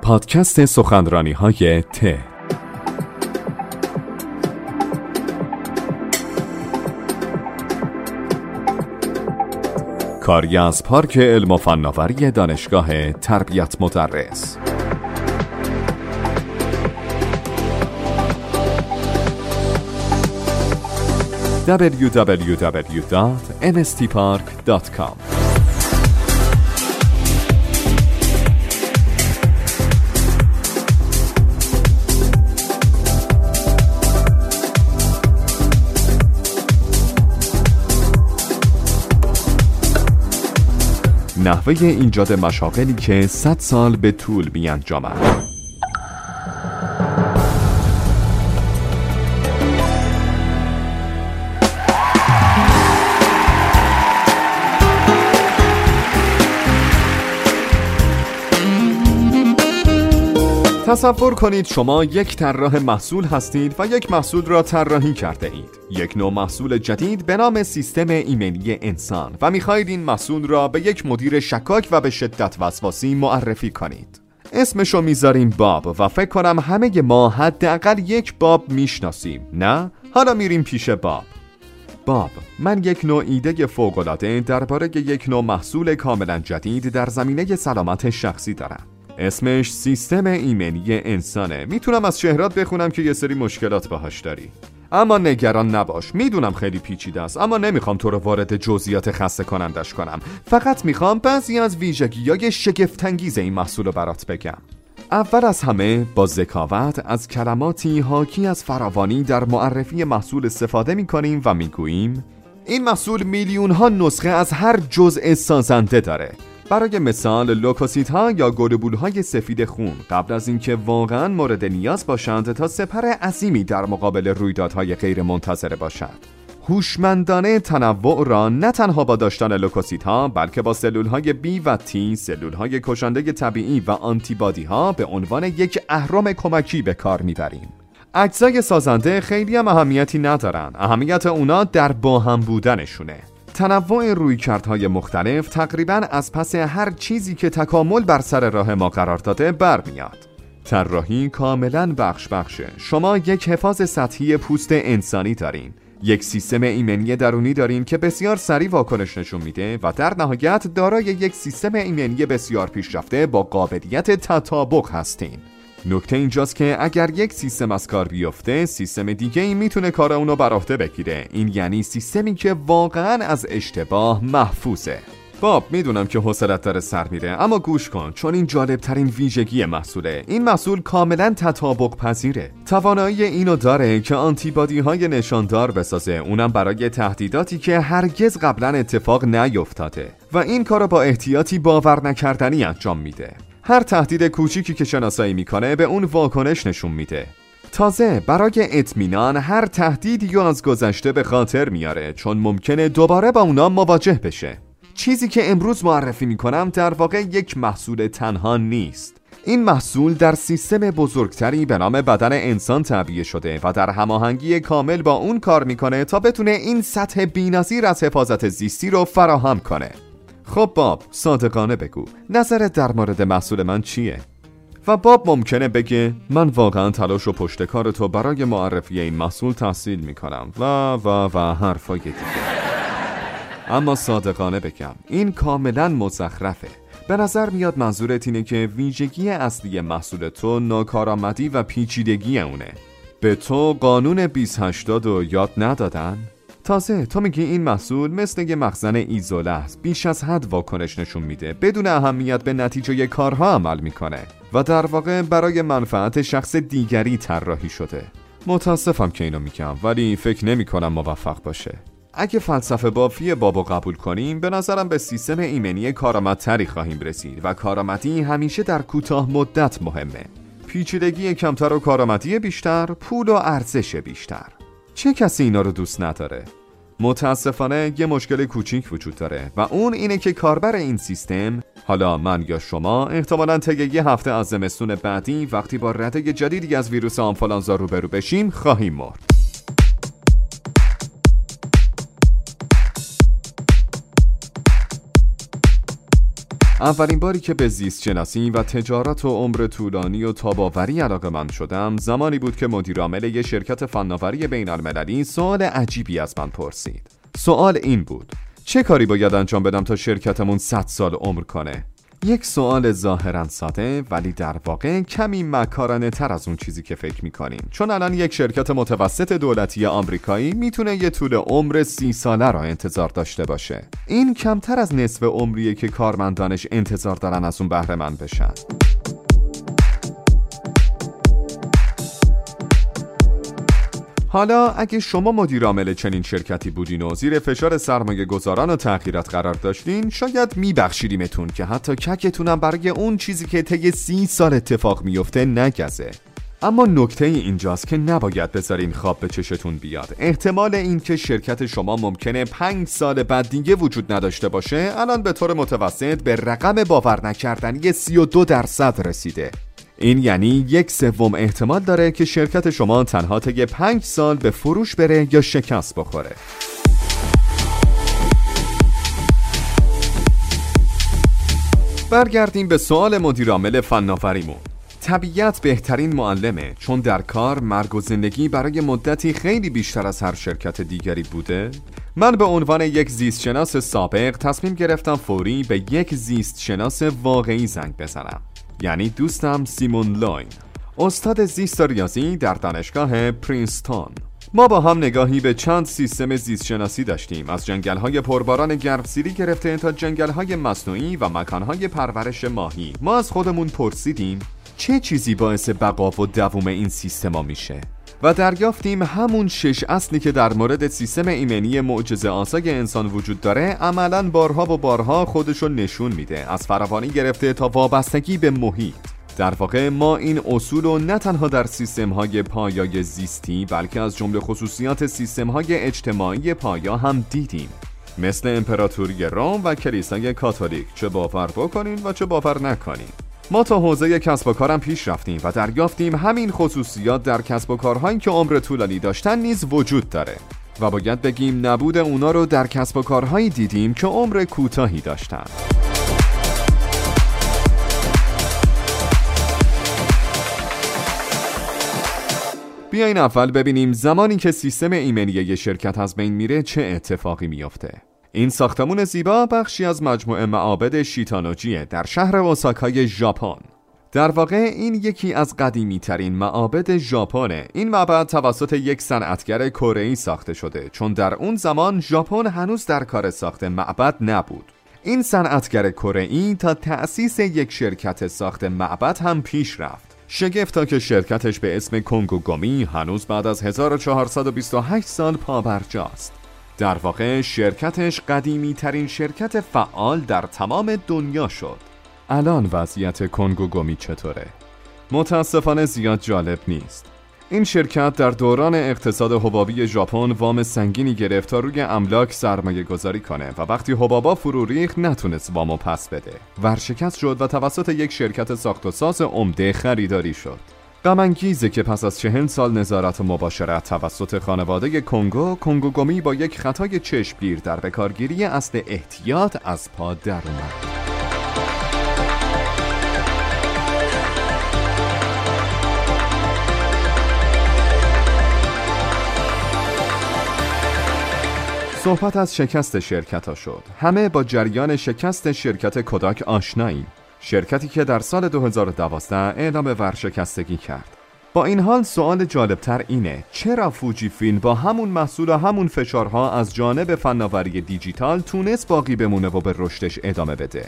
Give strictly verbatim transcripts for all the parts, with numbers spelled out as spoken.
پادکست سخنرانی‌های ته. کاری از پارک علم و فناوری دانشگاه تربیت مدرس. دبلیو دبلیو دبلیو دات ام اس تی پارک دات کام نحوه ایجاد مشاغلی که صد سال به طول می‌انجامد. تصور کنید شما یک طراح محصول هستید و یک محصول را طراحی کرده اید. یک نوع محصول جدید به نام سیستم ایمنی انسان و می‌خواهید این محصول را به یک مدیر شکاک و به شدت وسواسی معرفی کنید. اسمشو میذاریم باب و فکر کنم همه ما حداقل یک باب میشناسیم، نه؟ حالا میریم پیش باب. باب، من یک نوع ایده فوق‌العاده درباره یک نوع محصول کاملا جدید در زمینه سلامت شخصی دارم. اسمش سیستم ایمنی انسانه. میتونم از شهرات بخونم که یه سری مشکلات باهاش داری، اما نگران نباش. میدونم خیلی پیچیده است، اما نمیخوام تو رو وارد جزئیات خسته کنندش کنم. فقط میخوام بعضی از ویژگی‌های شگفت‌انگیز این محصول رو برات بگم. اول از همه با ذکاوت از کلماتی حاکی از فراوانی در معرفی محصول استفاده میکنیم و میگوییم این محصول میلیون‌ها نسخه از هر جزء سازنده داره. برای مثال لوکوسیت ها یا گلبول های سفید خون قبل از اینکه واقعا مورد نیاز باشند تا سپر عظیمی در مقابل رویدادهای غیر منتظره باشند. هوشمندانه تنوع را نه تنها با داشتن لوکوسیت ها بلکه با سلول های بی و تی، سلول های کشنده طبیعی و آنتیبادی ها به عنوان یک اهرم کمکی به کار میبریم. اجزای سازنده خیلی هم اهمیتی ندارن. اهمیت اونا در با هم بودنشونه. تنوع رویکردهای مختلف تقریباً از پس هر چیزی که تکامل بر سر راه ما قرار داده برمیاد. طراحی کاملاً بخش بخشه. شما یک حفاظ سطحی پوست انسانی دارین، یک سیستم ایمنی درونی دارین که بسیار سریع واکنش نشون میده و در نهایت دارای یک سیستم ایمنی بسیار پیشرفته با قابلیت تطابق هستین. نکته اینجاست که اگر یک سیستم از کار بیفته، سیستم دیگه ای میتونه کار اونو بر عهده بگیره. این یعنی سیستمی که واقعا از اشتباه محفوظه. باب، میدونم که حوصلت داره سر میره، اما گوش کن چون این جالب ترین ویژگی محصوله. این محصول کاملا تطابق پذیره. توانایی اینو داره که آنتیبادی های نشاندار بسازه، اونم برای تهدیداتی که هرگز قبلا اتفاق نیفتاده و این کارو با احتیاطی باور نکردنی انجام میده. هر تهدید کوچیکی که شناسایی میکنه به اون واکنش نشون میده. تازه برای اطمینان هر تهدیدی از گذشته به خاطر میاره چون ممکنه دوباره با اونا مواجه بشه. چیزی که امروز معرفی میکنم در واقع یک محصول تنها نیست. این محصول در سیستم بزرگتری به نام بدن انسان تعبیه شده و در هماهنگی کامل با اون کار میکنه تا بتونه این سطح بی‌نظیر از حفاظت زیستی رو فراهم کنه. خب باب، صادقانه بگو نظرت در مورد محصول من چیه؟ و باب ممکنه بگه من واقعا تلاش و پشت کار تو برای معرفی این محصول تحصیل میکنم و و و حرفای دیگه. اما صادقانه بگم این کاملا مزخرفه. به نظر میاد منظورت اینه که ویژگی اصلی محصول تو ناکارآمدی و پیچیدگی اونه. به تو قانون بیست هشتاد رو یاد ندادن؟ تازه تو میگی این محصول مثل یه مخزن ایزوله است، بیش از حد واکنش نشون میده، بدون اهمیت به نتیجه کارها عمل میکنه و در واقع برای منفعت شخص دیگری طراحی شده. متاسفم که اینو میگم ولی فکر نمی کنم موفق باشه. اگه فلسفه بافی بابو قبول کنیم به نظرم به سیستم ایمنی کارآمدتری خواهیم رسید و کارآمدی همیشه در کوتاه مدت مهمه. پیچیدگی کمتر و کارآمدی بیشتر، پول و ارزش بیشتر. چه کسی اینا رو دوست نداره؟ متاسفانه یه مشکل کوچیک وجود داره و اون اینه که کاربر این سیستم، حالا من یا شما، احتمالاً طی یه هفته از زمستون بعدی وقتی با رده جدیدی از ویروس آنفولانزا روبرو بشیم خواهیم مرد. اولین باری که به زیست شناسی و تجارت و عمر طولانی و تاب‌آوری علاقه‌مند شدم زمانی بود که مدیر عامل یک شرکت فناوری بین‌المللی سوال عجیبی از من پرسید. سوال این بود: چه کاری باید انجام بدم تا شرکتمون صد سال عمر کنه؟ یک سوال ظاهراً ساده ولی در واقع کمی مکارانه تر از اون چیزی که فکر می‌کنین، چون الان یک شرکت متوسط دولتی آمریکایی میتونه یه طول عمر سی ساله را انتظار داشته باشه. این کمتر از نصف عمریه که کارمندانش انتظار دارن از اون بهره مند بشن. حالا اگه شما مدیر عامل چنین شرکتی بودین و زیر فشار سرمایه گذاران و تغییرات قرار داشتین، شاید میبخشیدیمتون که حتی ککتونم برای اون چیزی که طی سی سال اتفاق میفته نگزه. اما نکته اینجاست که نباید بذارین خواب به چشتون بیاد. احتمال این که شرکت شما ممکنه پنج سال بعد دیگه وجود نداشته باشه الان به طور متوسط به رقم باور نکردنی سی و دو درصد رسیده. این یعنی یک سوم احتمال داره که شرکت شما تنها طی پنج سال به فروش بره یا شکست بخوره. برگردیم به سوال مدیر عامل فناوریمون. طبیعت بهترین معلمه، چون در کار مرگ و زندگی برای مدتی خیلی بیشتر از هر شرکت دیگری بوده. من به عنوان یک زیستشناس سابق تصمیم گرفتم فوری به یک زیستشناس واقعی زنگ بزنم، یعنی دوستم سیمون لاین، استاد زیست ریاضی در دانشگاه پرینستون. ما با هم نگاهی به چند سیستم زیستشناسی داشتیم، از جنگل‌های پرباران گرمسیری گرفته تا جنگل‌های مصنوعی و مکان‌های پرورش ماهی. ما از خودمون پرسیدیم چه چیزی باعث بقا و دوام این سیستما میشه؟ و دریافتیم همون شش اصلی که در مورد سیستم ایمنی معجزه آسای انسان وجود داره عملاً بارها و بارها خودشو نشون میده، از فراوانی گرفته تا وابستگی به محیط. در واقع ما این اصول رو نه تنها در سیستم‌های پایه‌ی زیستی بلکه از جمله خصوصیات سیستم‌های اجتماعی پایه هم دیدیم، مثل امپراتوری روم و کلیسای کاتولیک، چه باور بکنین و چه باور نکنین. ما تا حوزه کسب و کارم پیش رفتیم و دریافتیم همین خصوصیات در کسب و کارهایی که عمر طولانی داشتن نیز وجود داره و باید بگیم نبود اونا رو در کسب و کارهایی دیدیم که عمر کوتاهی داشتن. بیاین اول ببینیم زمانی که سیستم ایمنی یک شرکت از بین میره چه اتفاقی میفته. این ساختمون زیبا بخشی از مجموعه معابد شیتانوجیه در شهر اوساکای ژاپن. در واقع این یکی از قدیمی ترین معابد ژاپنه. این معبد توسط یک صنعتگر کره‌ای ساخته شده، چون در اون زمان ژاپن هنوز در کار ساخت معبد نبود. این صنعتگر کره‌ای تا تأسیس یک شرکت ساخت معبد هم پیش رفت. شگفتا که شرکتش به اسم کنگوگومی هنوز بعد از هزار و چهارصد و بیست و هشت سال پابرجاست. در واقع شرکتش قدیمی ترین شرکت فعال در تمام دنیا شد. الان وضعیت کنگوگومی چطوره؟ متاسفانه زیاد جالب نیست. این شرکت در دوران اقتصاد حبابی ژاپن وام سنگینی گرفت تا روی املاک سرمایه گذاری کنه و وقتی حبابا فرو ریخت نتونست وامو پس بده. ورشکست شد و توسط یک شرکت ساخت و ساز عمده خریداری شد. غم انگیزه که پس از چهل سال نظارت و مباشرت توسط خانواده کنگو، کنگوگومی با یک خطای چشمگیر در بکارگیری اصل احتیاط از پا در اومد. صحبت از شکست شرکت ها شد. همه با جریان شکست شرکت کوداک آشناییم. شرکتی که در سال دو هزار و دوازده اعلام ورشکستگی کرد. با این حال سوال جالبتر اینه چرا فوجی فیلم با همون محصول و همون فشارها از جانب فناوری دیجیتال تونست باقی بمونه و به رشدش ادامه بده؟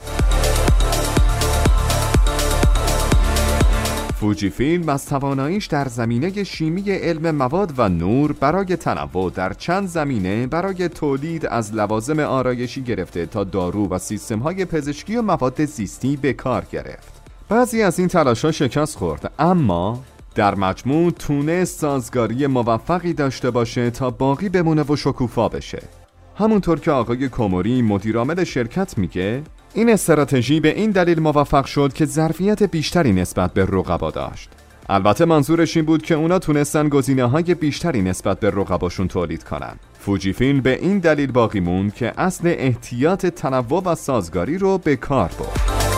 فوجی فیلم از تواناییش در زمینه شیمی علم مواد و نور برای تنوع در چند زمینه برای تولید از لوازم آرایشی گرفته تا دارو و سیستم‌های پزشکی و مواد زیستی به کار گرفت. بعضی از این تلاش‌ها شکست خورد، اما در مجموع تونست سازگاری موفقی داشته باشه تا باقی بمونه و شکوفا بشه. همونطور که آقای کوموری مدیر عامل شرکت میگه، این استراتژی به این دلیل موفق شد که ظرفیت بیشتری نسبت به رقبا داشت. البته منظورش این بود که اونا تونستن گزینه‌های بیشتری نسبت به رقباشون تولید کنن. فوجی فیلم به این دلیل باقی موند که اصل احتیاط تنوع و سازگاری رو به کار برد.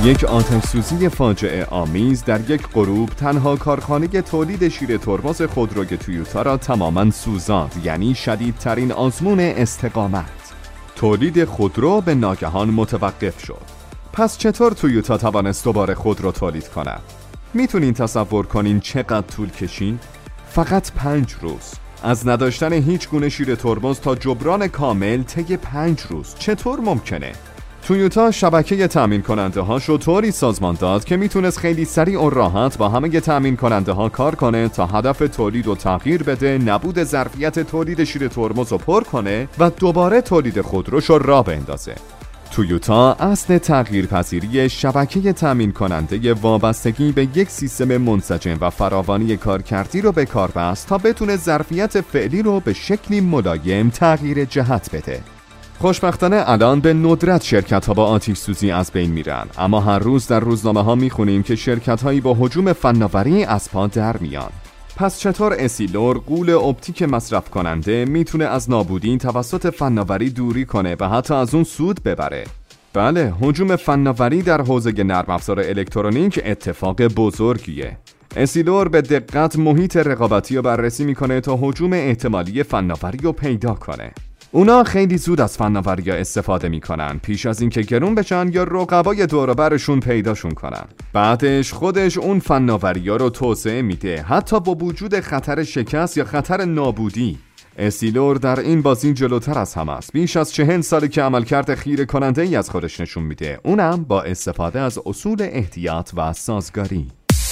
یک آتش‌سوزی فاجعه آمیز در یک غروب تنها کارخانه تولید شیر ترمز خودروی تویوتا را تماماً سوزاند، یعنی شدیدترین آزمون استقامت. تولید خودرو به ناگهان متوقف شد. پس چطور تویوتا توانست دوباره خودرو تولید کند؟ میتونین تصور کنین چقدر طول کشید؟ فقط پنج روز. از نداشتن هیچ گونه شیر ترمز تا جبران کامل طی پنج روز. چطور ممکنه؟ تویوتا شبکه تامین کننده هاش رو طوری سازمان داد که میتونست خیلی سریع و راحت با همه تامین کننده ها کار کنه تا هدف تولید رو تغییر بده، نبود ظرفیت تولید شیر ترمز رو پر کنه و دوباره تولید خودروش رو راه بندازه. تویوتا اصل تغییرپذیری شبکه تامین کننده وابستگی به یک سیستم منسجم و فراوانی کارکردی رو به کار بست تا بتونه ظرفیت فعلی رو به شکلی ملایم تغییر جهت بده. خوشبختانه الان به ندرت شرکت ها با آتش سوزی از بین میرن، اما هر روز در روزنامه ها میخونیم که شرکت هایی با هجوم فناوری از پا در میان. پس چطور اسیلور، غول اپتیک مصرف کننده، میتونه از نابودی توسط فناوری دوری کنه و حتی از اون سود ببره؟ بله، هجوم فناوری در حوزه نرم افزار الکترونیک اتفاق بزرگیه. اسیلور به دقت محیط رقابتی رو بررسی میکنه تا هجوم احتمالی فناوری رو پیدا کنه. اونا خیلی زود از فناوری‌ها استفاده میکنن پیش از اینکه گرون بشن یا رقبای دور و برشون پیداشون کنن. بعدش خودش اون فناوری‌ها رو توسعه میده، حتی با وجود خطر شکست یا خطر نابودی. اسیلور در این بازی جلوتر از همه است. بیش از چهل ساله که عملکرد خیره کننده ای از خودش نشون میده، اونم با استفاده از اصول احتیاط و سازگاری.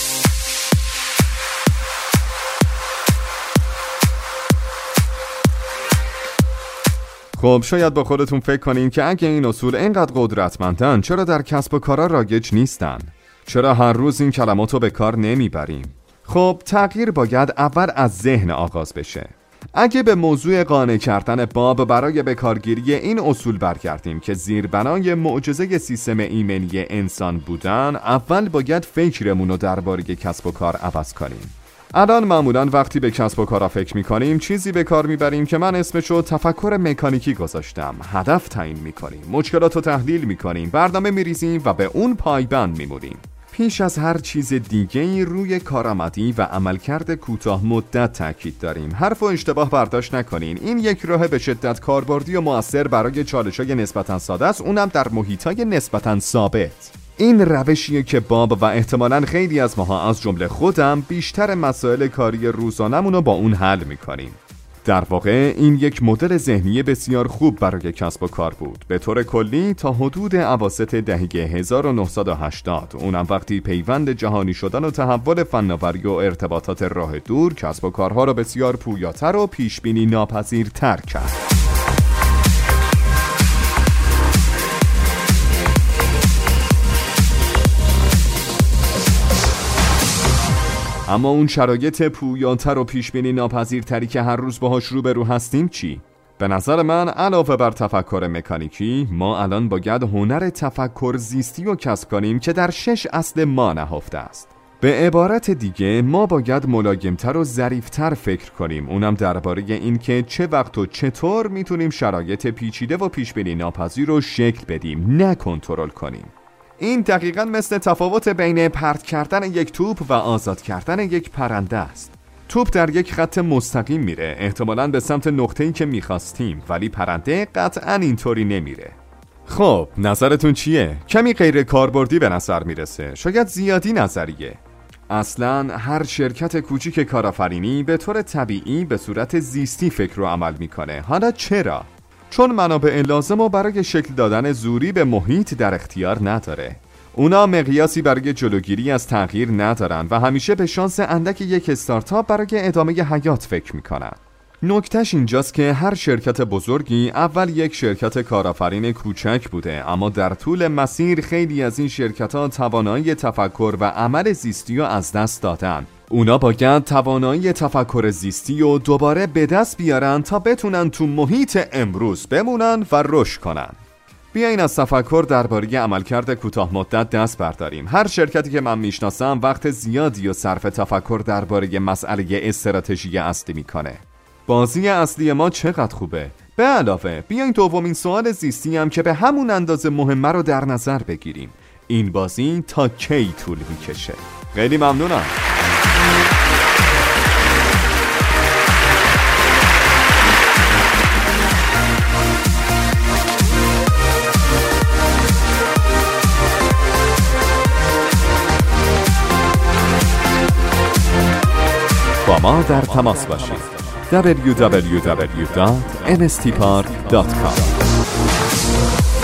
خب شاید با خودتون فکر کنین که اگه این اصول اینقدر قدرتمندن، چرا در کسب و کارا رایج نیستن؟ چرا هر روز این کلماتو به کار نمیبریم؟ خب تغییر باید اول از ذهن آغاز بشه. اگه به موضوع قانع کردن باب برای بکارگیری این اصول برگردیم که زیربنای معجزه سیستم ایمنی انسان بودن، اول باید فکرمون رو درباره کسب و کار عوض کنیم. الان معمولاً وقتی به کسب و کارا فکر می‌کنیم چیزی به کار می‌بریم که من اسمشو تفکر مکانیکی گذاشتم. هدف تعیین می‌کنیم، مشکلات رو تحلیل می‌کنیم، برنامه می‌ریزیم و به اون پایبند می‌مونیم. پیش از هر چیز دیگه‌ای روی کارآمدی و عملکرد کوتاه مدت تاکید داریم. حرف و اشتباه برداشت نکنین. این یک راه به شدت کاربردی و مؤثر برای چالش‌های نسبتاً ساده است، اونم در محیط‌های نسبتاً ثابت. این روشیه که باب و احتمالاً خیلی از ماها از جمله خودم بیشتر مسائل کاری روزانمون رو با اون حل میکنیم. در واقع این یک مدل ذهنی بسیار خوب برای کسب و کار بود. به طور کلی تا حدود اواسط دهه هزار و نهصد و هشتاد، اونم وقتی پیوند جهانی شدن و تحول فناوری و ارتباطات راه دور کسب و کارها رو بسیار پویاتر و پیشبینی ناپذیرتر کرد. اما اون شرایط پویاتر و پیشبینی ناپذیرتری که هر روز باهاش روبرو هستیم چی؟ به نظر من علاوه بر تفکر مکانیکی، ما الان باید هنر تفکر زیستی رو کسب کنیم که در شش اصل ما نهفته است. به عبارت دیگه ما باید ملایمتر و ظریفتر فکر کنیم، اونم درباره این که چه وقت و چطور میتونیم شرایط پیچیده و پیشبینی ناپذیر رو شکل بدیم، نه کنترل کنیم. این دقیقاً مثل تفاوت بین پرت کردن یک توپ و آزاد کردن یک پرنده است. توپ در یک خط مستقیم میره، احتمالاً به سمت نقطه‌ای که میخواستیم، ولی پرنده قطعاً اینطوری نمیره. خب نظرتون چیه؟ کمی غیر کاربردی به نظر میرسه، شاید زیادی نظریه. اصلاً هر شرکت کوچیک کارآفرینی به طور طبیعی به صورت زیستی فکر و عمل میکنه. حالا چرا؟ چون منابع لازم و برای شکل دادن زوری به محیط در اختیار نداره. اونا مقیاسی برای جلوگیری از تغییر ندارن و همیشه به شانس اندک یک استارتاپ برای ادامه حیات فکر میکنن. نکتهش اینجاست که هر شرکت بزرگی اول یک شرکت کارآفرین کوچک بوده، اما در طول مسیر خیلی از این شرکت‌ها توانایی تفکر و عمل زیستی رو از دست دادن. اونا باید توانایی تفکر زیستی رو دوباره به دست بیارن تا بتونن تو محیط امروز بمونن و رشد کنن. بیاین از تفکر درباره عملکرد کوتاه مدت دست برداریم. هر شرکتی که من میشناسم وقت زیادی و صرف تفکر درباره مسئله استراتژی اصلی میکنه. بازی اصلی ما چقدر خوبه. به علاوه بیاین دومین سوال زیستی هم که به همون اندازه مهمه رو در نظر بگیریم. این بازی تا کی طول میکشه؟ خیلی ممنونم. با ما در تماس باشید. دبلیو دبلیو دبلیو دات ام اس تی پارک دات کام